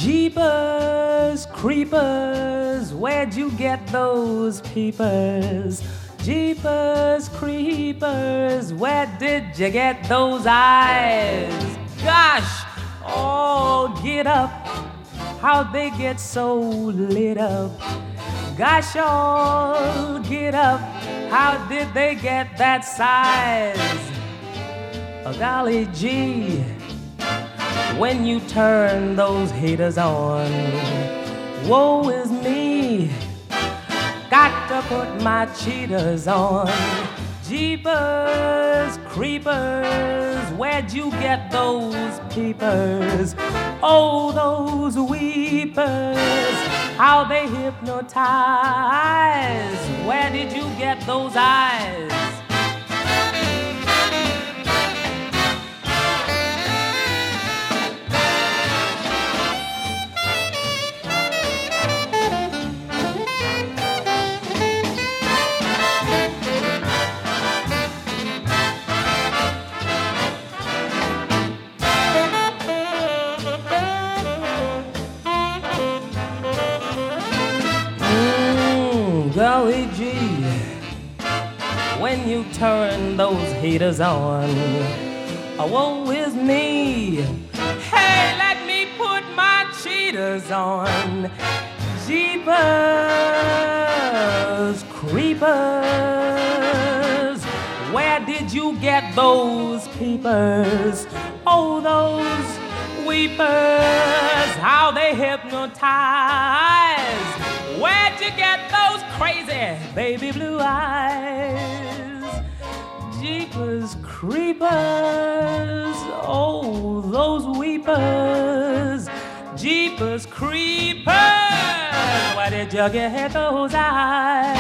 Jeepers, creepers, where'd you get those peepers? Jeepers, creepers, where did you get those eyes? Gosh, oh, get up, how'd they get so lit up? Gosh, oh, get up, how did they get that size? Oh, golly gee, when you turn those haters on, woe is me, got to put my cheaters on. Jeepers, creepers, where'd you get those peepers? Oh, those weepers, how they hypnotize. Where did you get those eyes? Golly gee, when you turn those haters on, oh, woe is me. Hey, let me put my cheaters on. Jeepers, creepers, where did you get those peepers? Oh, those weepers, how they hypnotize. Where'd you get those crazy baby blue eyes? Jeepers, creepers, oh, those weepers. Jeepers, creepers, where did you get those eyes?